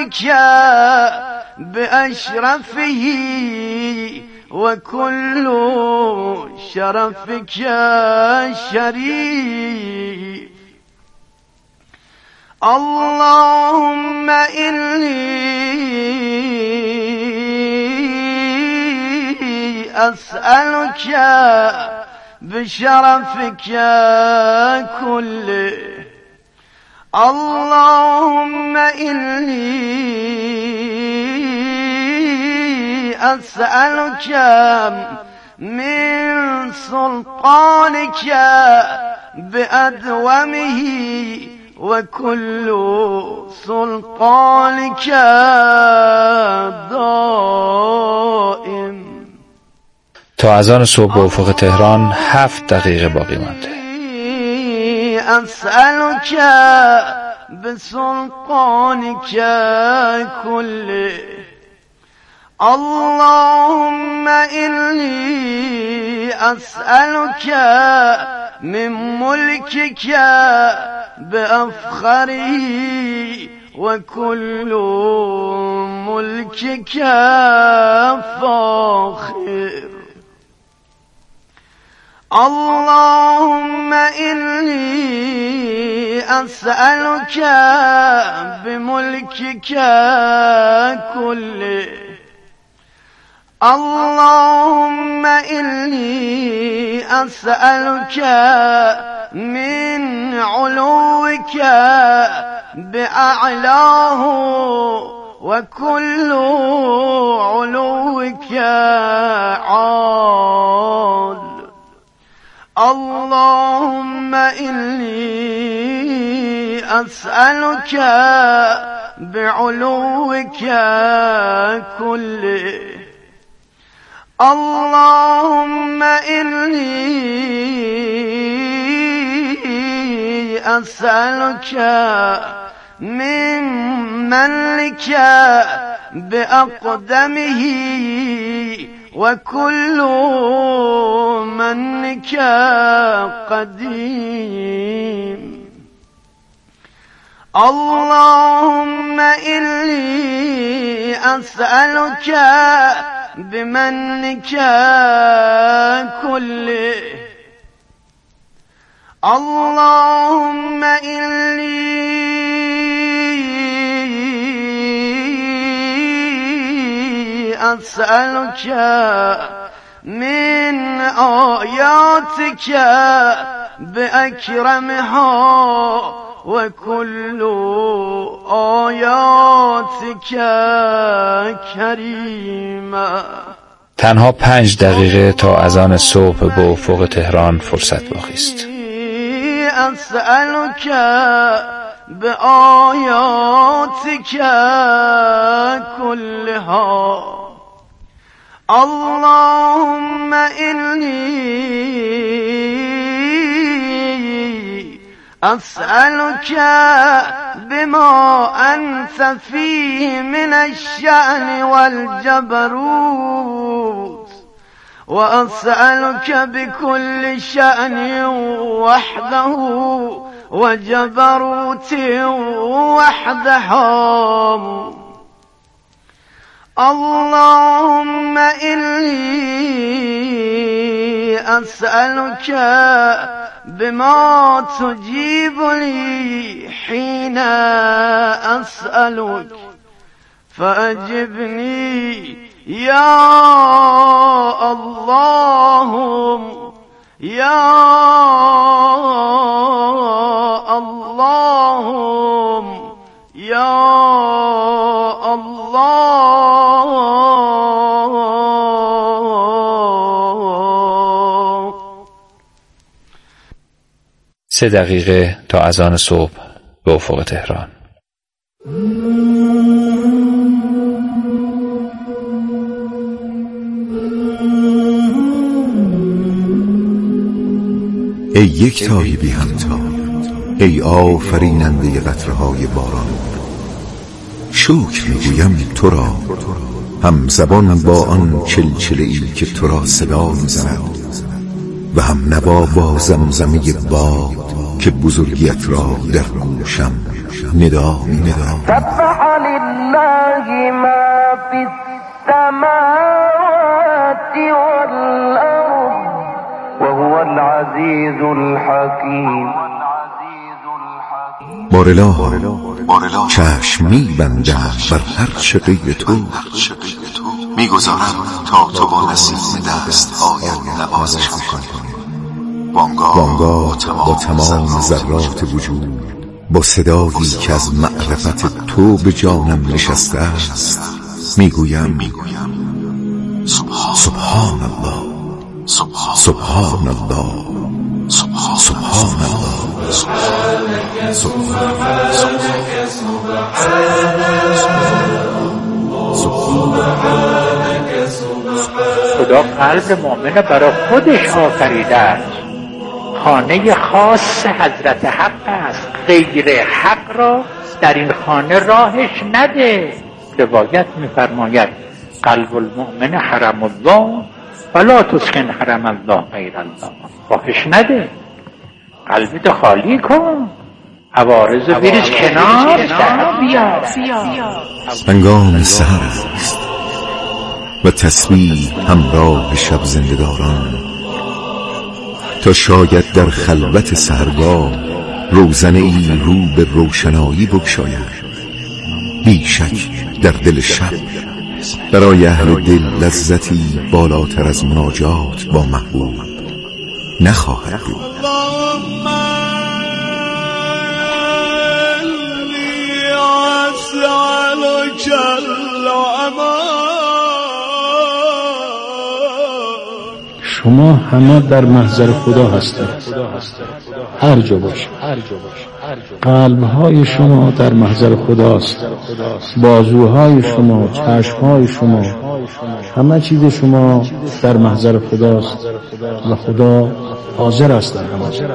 شرفك بأشرفه وكل شرفك شريف. اللهم إني أسألك بشرفك كله. اللهم إني أسألك من سلطانك بأدومه وكل سلطانك دائم. تا اذان صبح به افق تهران 7 دقیقه باقی مانده. أسألك بسلطانك كله. اللهم إني أسألك من ملكك بأفخره وكل ملكك فاخر. اللهم إني أسألك بملكك كله. اللهم إني أسألك من علوك بأعلاه وكل علوك عال. اللهم إني أسألك بعلوك كله. اللهم إني أسألك من منك بأقدمه وكل منك قديم. اللهم إني أسألك بمنك كله. اللهم إني أسألك من آياتك بأكرمها وكل آياتك كريمة. تنها 5 دقیقه تا اذان صبح به افق تهران فرصت باقی است. أسألك بآياتك كلها. اللهم إني أسألك بما أنت فيه من الشأن والجبروت، وأسألك بكل شأن وحده وجبروت وحده. اللهم إني أسألك بما تجيب لي حين أسألك فأجبني يا اللهم يا اللهم يا الله. 3 دقیقه تا اذان صبح به افق تهران. ای یکتای بی همتا، ای آفریننده قطره‌های باران، شکر میگویم تو را هم زبان با آن چلچله‌ای که تو را صدا میزند و هم نوا با زمزمه باد که بزرگیت را در گوشم ندا می‌دهد. سبح لله بارلا چشم می‌بندم بر هر چه غیر تو، میگذارم تا تو با نسیم دست‌هایت نوازش کنی. بانگاه با تمام ذرات وجود، با صدایی که از معرفت تو به جانم نشسته است، میگویم سبحان الله، سبحان الله، سبحان الله، خدا قلب مؤمن برای خودش آفریده است. خانه خاص حضرت حق است، غیر حق را در این خانه راهش نده. روایت می‌فرماید قلب المؤمن حرم الله ولا تسکن حرم الله غیر الله. راهش نده، قلبت خالی کن، عوارض بریز کنار، در بیار. هنگام سحر است و تسبیح همراه شب زندگاران، تا شاید در خلوت سحرگاه روزنه ای رو به روشنایی بگشاید. بیشک در دل شب برای اهل دل لذتی بالاتر از مناجات با محبوب نخواهد بود. شما همه در محضر خدا هستید، هر جا باشید. قلبهای شما در محضر خداست، بازوهای شما، چشمهای شما، همه چیز شما در محضر خداست و خدا حاضر است در همه چیز.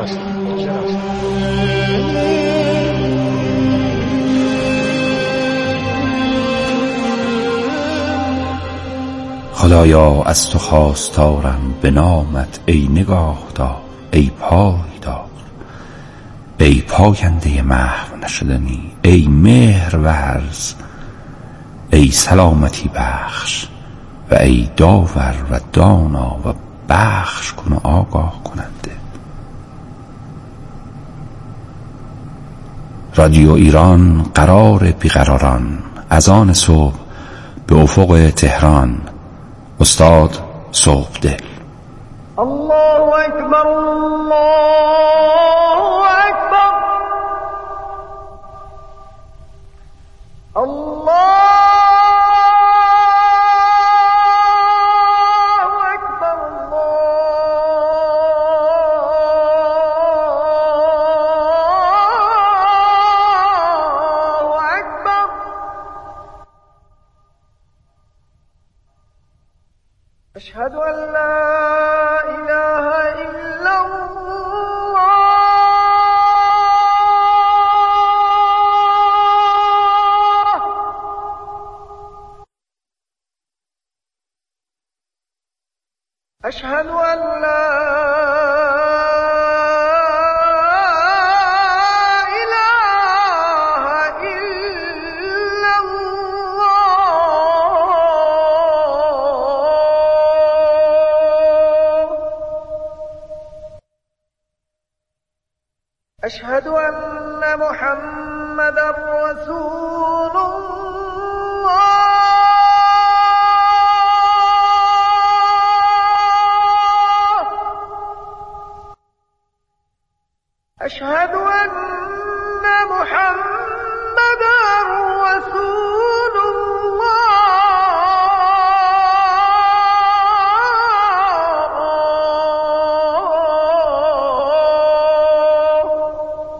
خدایا از تو خواستارم به نامت ای نگاه دار، ای پای دار، ای پاینده محو نشدنی، ای مهر ورز، ای سلامتی بخش و ای داور و دانا و بخش کن و آگاه کننده. رادیو ایران قرار بیقراران، اذان صبح به افق تهران. استاد صبحدل. الله اکبر، الله اکبر، الله اکبر، الله اکبر. أشهد أن لا إله إلا الله. أشهد أن لا إله إلا الله. أشهد أن محمدا رسول الله. أشهد أن محمدا رسول الله.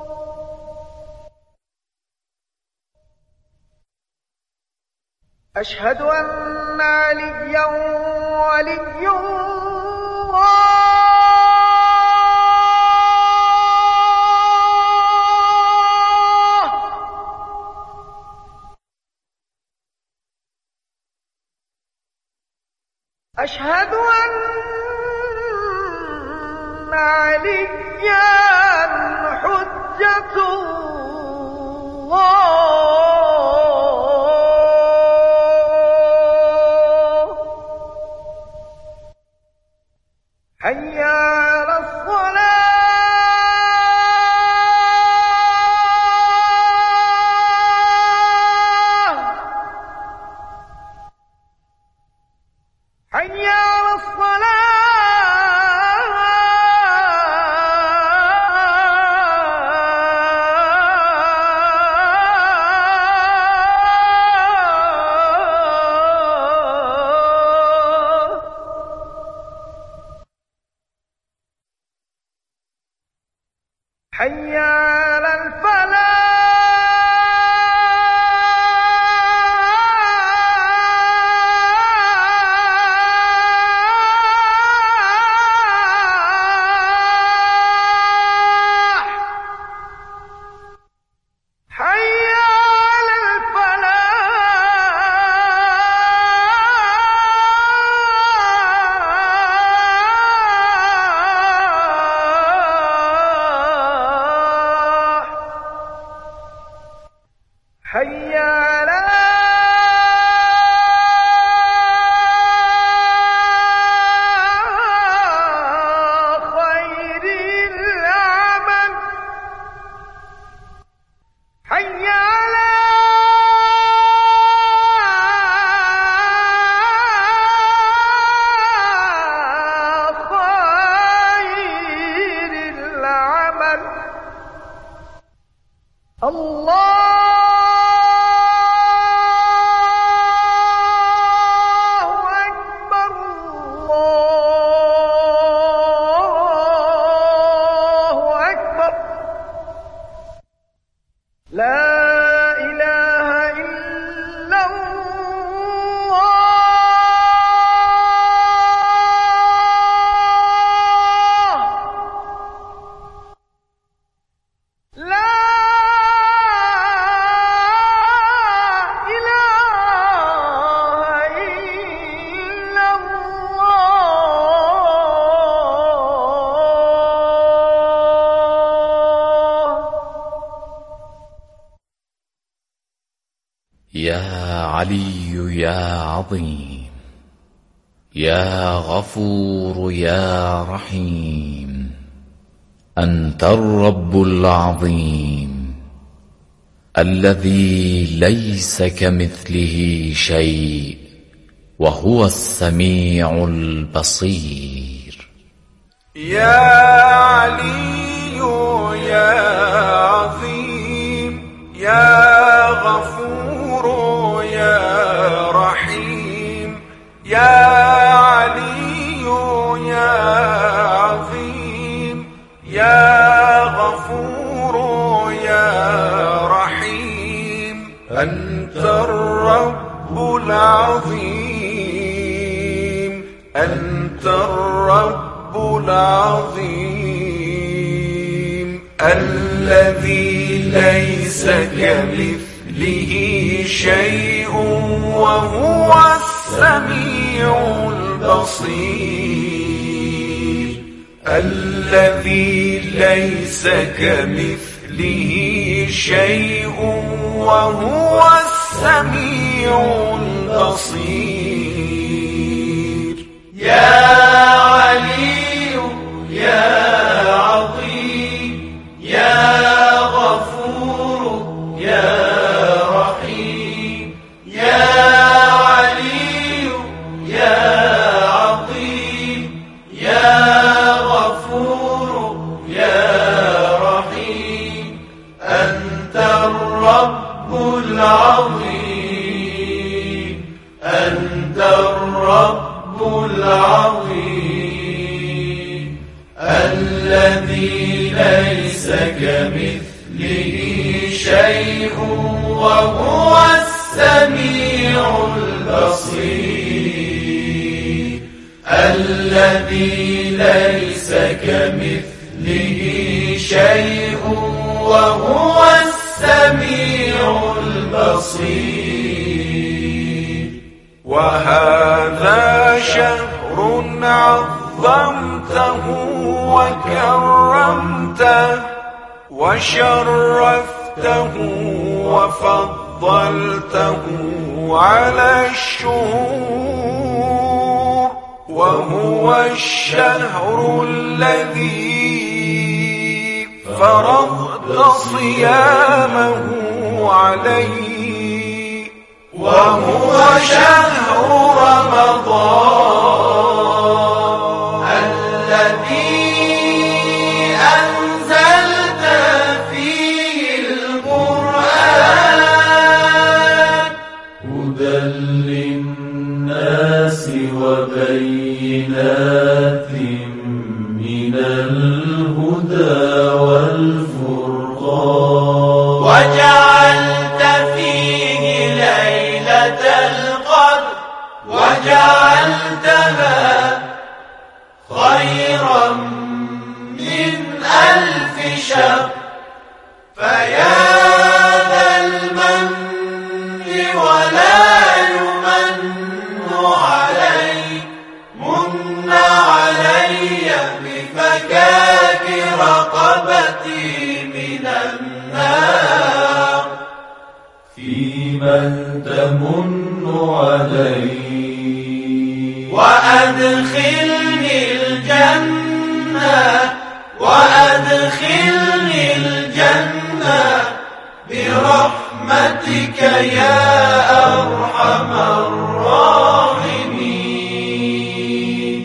أشهد أن عليا ولي الله. أشهد أن عليا حجة الله. حي على الصلاة. علي يا عظيم يا غفور يا رحيم أنت الرب العظيم الذي ليس كمثله شيء وهو السميع البصير. يا علي يا عظيم يا غفور يا رحيم يا علي يا عظيم يا غفور يا رحيم أنت الرب العظيم أنت الرب العظيم الذي ليس كمثله شيء وهو السميع البصير الذي ليس كمثله شيء وهو السميع البصير. يا علي يا عظيم يا غفور يا رحيم يا علي يا عظيم يا غفور يا رحيم أنت الرب العظيم أنت الرب العظيم الذي ليس كمثله شيء وهو السميع البصير الذي ليس كمثله شيء وهو السميع البصير. وهذا شهر عظمته وكرمته وشرفته وفضلته على الشهور وهو الشهر الذي فرضت صيامه عليه وهو شهر رمضان الذي أنزلت فيه القرآن هدى للناس وبينات من الهدى والفرقان وجعلت فيه ليلة القدر وجعلتها خيرا من 1000 شهر فيا ذا المن ولا يمن عليك من علي بفكاك رقبتي من النار في من تمن علي وأدخلني الجنة وأدخلني الجنة برحمتك يا أرحم الراحمين.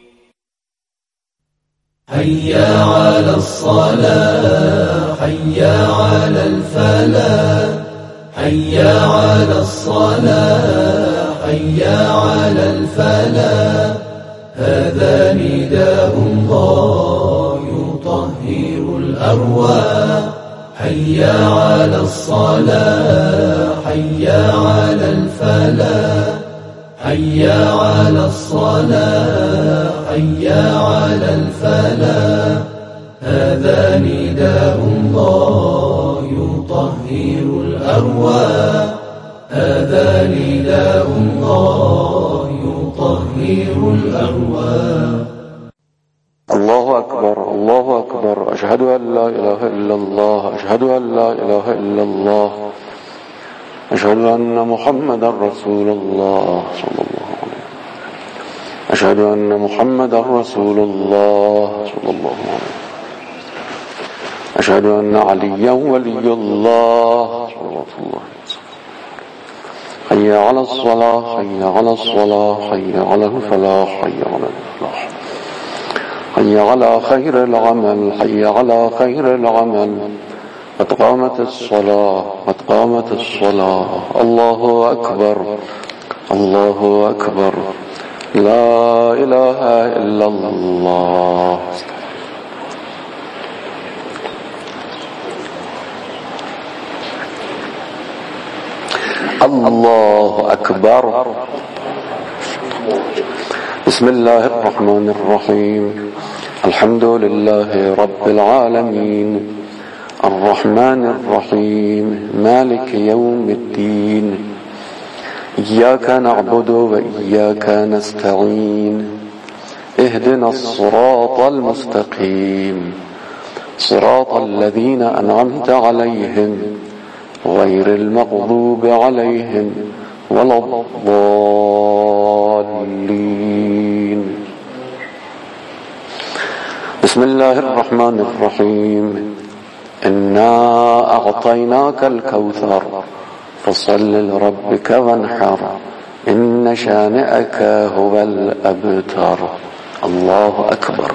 حيا على الصلاة حيا على الفلاح حيا على الصلاة حيا على الفلاح هذا نداء الله يطهر الأرواح حيا على الصلاة حيا على الفلاح حيا على الصلاة حيا على الفلاح هذا نداء الله يطهر الأرواح هذا نداء الله يطهر الأرواح. الله أكبر الله أكبر أشهد أن لا إله إلا الله أشهد أن لا إله إلا الله أشهد أن محمدا رسول الله صلى الله عليه وسلم. أشهد أن محمدا رسول الله صلى الله عليه وسلم. أشهد أن عليا ولي الله صلى الله عليه وسلم. حي على الصلاة حي على الصلاة حي على الفلاح حي على الفلاح حي على خير العمل حي على خير العمل. قد قامت الصلاة قد قامت الصلاة. الله أكبر الله أكبر. لا إله إلا الله. الله أكبر. بسم الله الرحمن الرحيم. الحمد لله رب العالمين الرحمن الرحيم مالك يوم الدين. إياك نعبد وإياك نستعين. اهدنا الصراط المستقيم صراط الذين أنعمت عليهم غير المغضوب عليهم ولا الضالين. بسم الله الرحمن الرحيم. إنا أعطيناك الكوثر فصل لربك وانحر إن شانئك هو الأبتر. الله أكبر.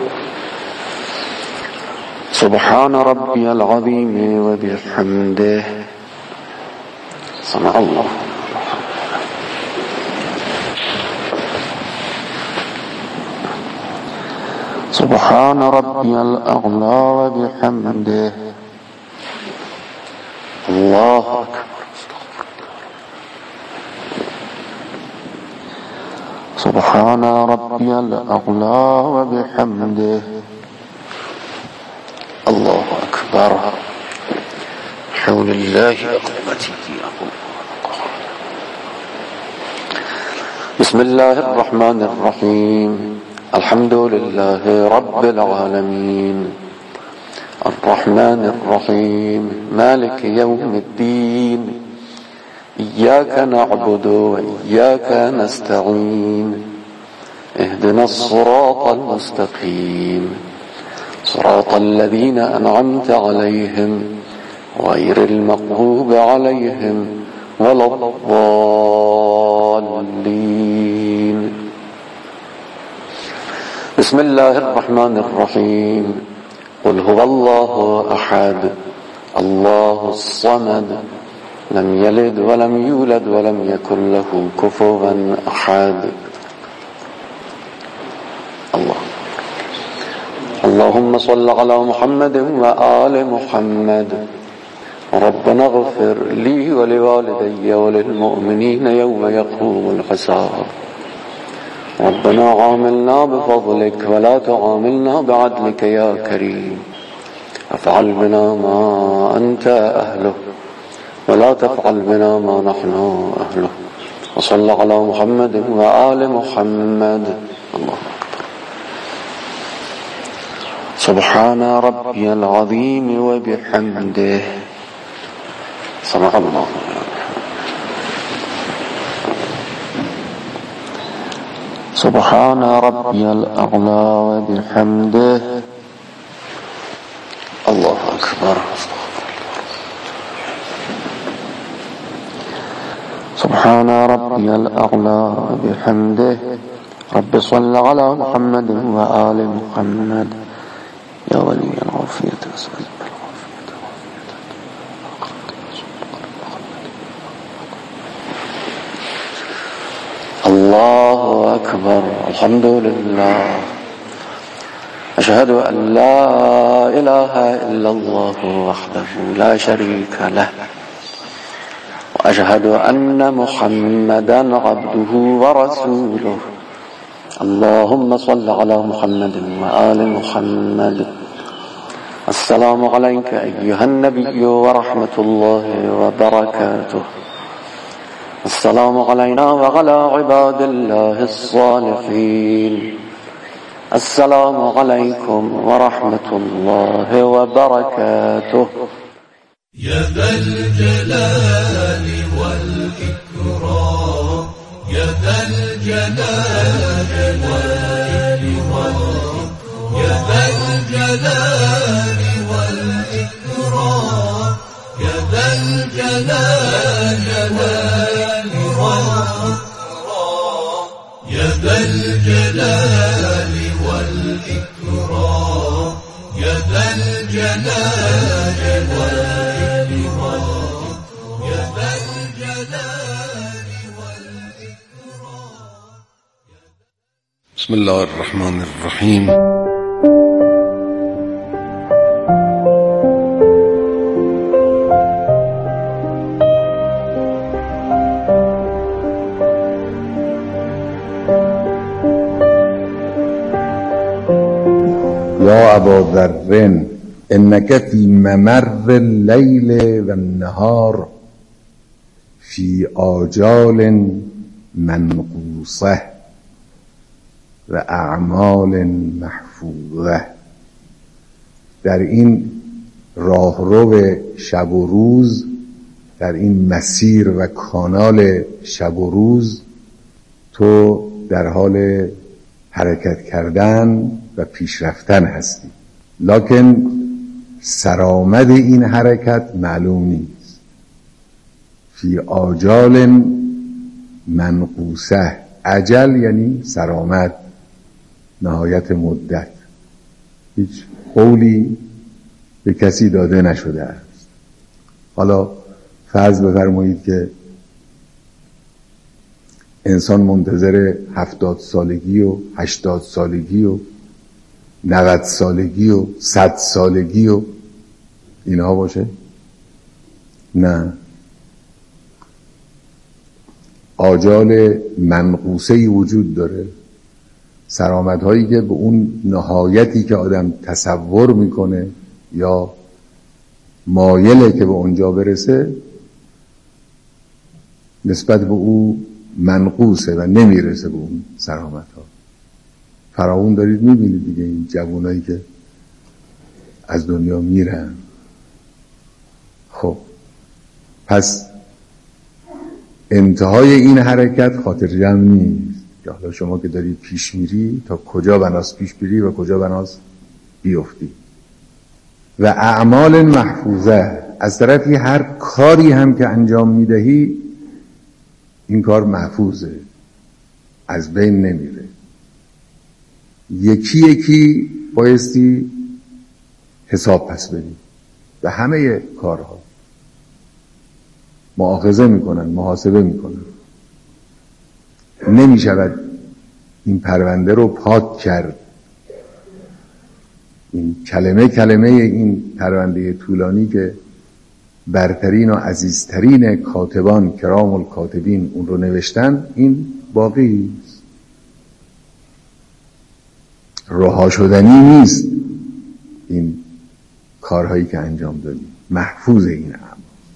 سبحان ربي العظيم وبحمده. سمع الله. سبحان ربي الأعلى وبحمده. الله أكبر. سبحان ربي الأعلى وبحمده. الله أكبر. حول الله أقوته. بسم الله الرحمن الرحيم. الحمد لله رب العالمين الرحمن الرحيم مالك يوم الدين. إياك نعبد وإياك نستعين. اهدنا الصراط المستقيم صراط الذين أنعمت عليهم غير المغضوب عليهم ولا الضالين. بسم الله الرحمن الرحيم. قل هو الله أحد الله الصمد لم يلد ولم يولد ولم يكن له كفوا أحد. اللهم صل على محمد وآل محمد. ربنا اغفر لي ولوالدي وللمؤمنين يوم يقوم الحساب. ربنا عاملنا بفضلك ولا تعاملنا بعدلك يا كريم. افعل بنا ما أنت أهله ولا تفعل بنا ما نحن أهله. وصل على محمد وآل محمد. الله أكبر. سبحان ربي العظيم وبحمده. سمع الله. سبحان ربي الأعلى وبحمده. الله أكبر. سبحان ربي الأعلى وبحمده. رب صل على محمد وآل محمد. يا ولي العافية أسأل الله أكبر. الحمد لله. أشهد أن لا إله إلا الله وحده لا شريك له وأشهد أن محمدا عبده ورسوله. اللهم صل على محمد وآل محمد. السلام عليك أيها النبي ورحمة الله وبركاته. السلام علينا وعلى عباد الله الصالحين. السلام عليكم ورحمة الله وبركاته. يا ذا الجلال والإكرام والإكرام يا ذا الجلال والإكرام يا ذا الجلال والإكرام يا ذا الجلال والإكرام يا ذا الجلال والإكرام يا ذا الجلال والإكرام يا ذا الجلال والإكرام. بسم الله الرحمن الرحیم. یا ابا ذر انک فی ممر اللیل و النهار فی آجال منقوصه و اعمال محفوظه. در این راهرو شب و روز، در این مسیر و کانال شب و روز، تو در حال حرکت کردن و پیشرفتن هستی، لکن سرآمد این حرکت معلوم نیست. فی آجال منقوصه، اجل یعنی سرآمد، نهایت مدت. هیچ قولی به کسی داده نشده است. حالا فرض بفرمایید که انسان منتظر 70 سالگی و 80 سالگی و 90 سالگی و 100 سالگی و اینها باشه؟ نه. آجال منقوصه‌ای وجود داره، سرآمدهایی که به اون نهایتی که آدم تصور میکنه یا مایله که به اونجا برسه، نسبت به او منقوصه و نمیرسه به اون سرآمدها. فراوون دارید میبینید دیگه، این جوانایی که از دنیا میرن. خب پس انتهای این حرکت خاطر جمع نیست که حالا شما که داری پیش میری تا کجا بناس پیش بری و کجا بناس بیفتی. و اعمال محفوظه، از طرفی هر کاری هم که انجام میدهی این کار محفوظه، از بین نمیره. یکی یکی بایستی حساب پس بدی و همه کارها مؤاخذه میکنن، محاسبه میکنن. نمیشود این پرونده رو پاک کرد. این کلمه این پرونده طولانی که برترین و عزیزترین کاتبان کرام الکاتبین اون رو نوشتن، این باقی است، رها شدنی نیست. این کارهایی که انجام دادی محفوظ این اعمال.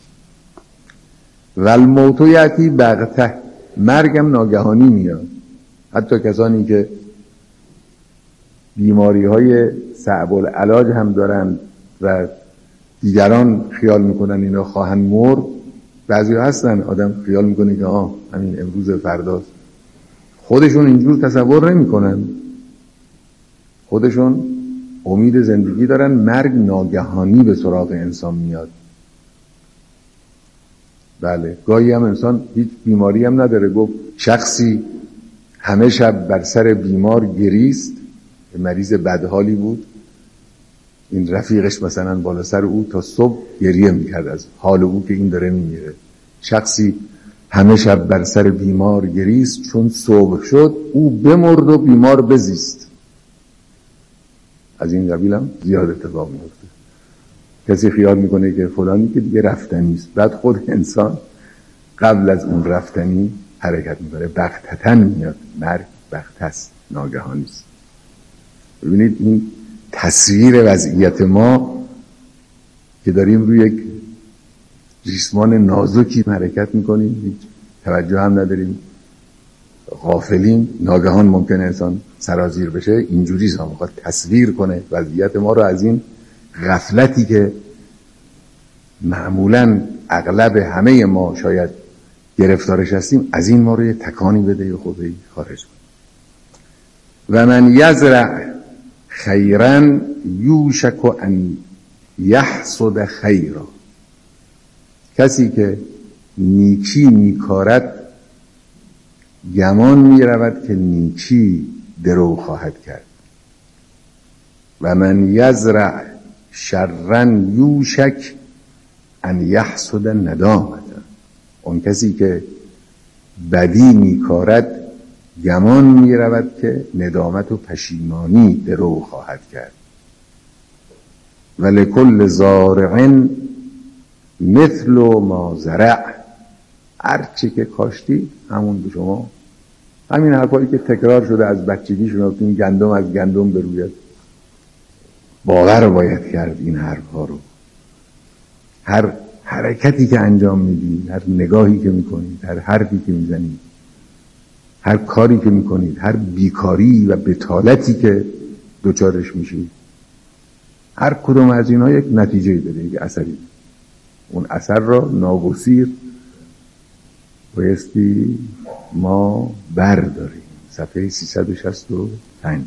و الموت یأتی بغته، مرگم ناگهانی میاد. حتی کسانی که بیماری های صعب العلاج هم دارن و دیگران خیال میکنن اینا خواهند مرد، بعضی هستن آدم خیال میکنه که همین امروز فرداست. خودشون اینجور تصور نمیکنن، خودشون امید زندگی دارن. مرگ ناگهانی به سراغ انسان میاد. بله، گاهی هم انسان هیچ بیماری هم نداره. گفت شخصی همه شب بر سر بیمار گریست، مریض بدحالی بود، این رفیقش مثلا بالا سر او تا صبح گریه میکرد از حال او که این داره میمیره. شخصی همه شب بر سر بیمار گریست، چون صبح شد او بمرد و بیمار بزیست. از این قبیل هم زیاد اتفاق میفته. کسی خیال میکنه که فلانی که دیگه رفتنیست، بعد خود انسان قبل از اون رفتنی حرکت میکنه. بغتتن میاد مرگ، بغتست، ناگهانیست. ببینید این تصویر وضعیت ما که داریم روی یک ریسمان نازکی حرکت میکنیم، هیچ توجه هم نداریم، غافلیم، ناگهان ممکنه انسان سرازیر بشه. اینجوری هم میخواد تصویر کنه وضعیت ما رو از این غفلتی که معمولاً اغلب همه ما شاید گرفتارش هستیم از این ما رو یه تکانی بده یا خودی خارج کنه. و من یزرع خیرا یوشک ان یحصد خیرا، کسی که نیکی میکارد گمان میرود که نیکی درو خواهد کرد. و من یزرع شرا یوشک ان یحصد ندامت، اون کسی که بدی میکارد گمان میرود که ندامت و پشیمانی درو خواهد کرد. ولکل زارع مثل ما زرع، هرچی که کاشتی همون به شما. همین حرفایی که تکرار شده از بچگی شناختیم، گندم از گندم بروید. باور باید کرد این حرفها رو. هر حرکتی که انجام میدید، هر نگاهی که میکنید، هر حرفی که میزنید، هر کاری که میکنید، هر بیکاری و بطالتی که دوچارش میشید، هر کدوم از اینها یک نتیجه داره، یک اثری. اون اثر را ناگزیر بایستی ما برداریم. صفحه 365.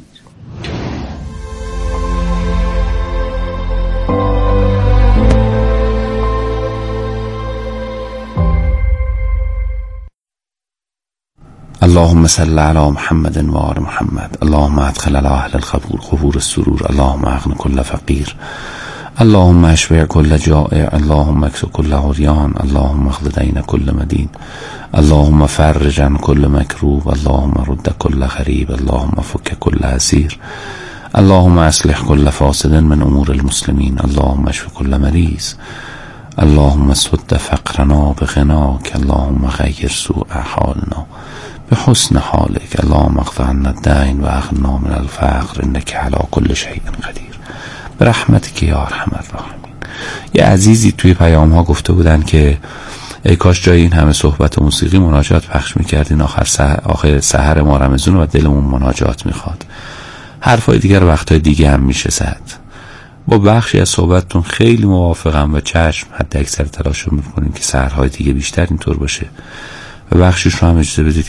اللهم صل على محمد و آل محمد. اللهم ادخل على اهل القبور قبور السرور. اللهم اغن كل فقير. اللهم اشبع كل جائع. اللهم اكس كل عريان. اللهم اقض دين كل مدين. اللهم فرج عن كل مكروب. اللهم رد كل غريب. اللهم فك كل اسير. اللهم اصلح كل فاسد من امور المسلمين. اللهم اشف كل مريض. اللهم اسد فقرنا بغناك. اللهم غير سوء حالنا بحسن حالك. اللهم اقض عنا الدين واغننا من الفقر انك على كل شيء قدير برحمتك یا ارحم الراحمین. یه عزیزی توی پیام ها گفته بودن که ای کاش جای این همه صحبت و موسیقی مناجات پخش میکردین. آخر سحر ما رمضان و دلمون مناجات میخواد. حرفای دیگر وقتای دیگه هم میشه زد. با بخشی از صحبتتون خیلی موافقم و چشم حد اکثر تلاش رو میکنیم که سحرهای دیگه بیشتر اینطور باشه و بخشیش رو هم اجازه بدید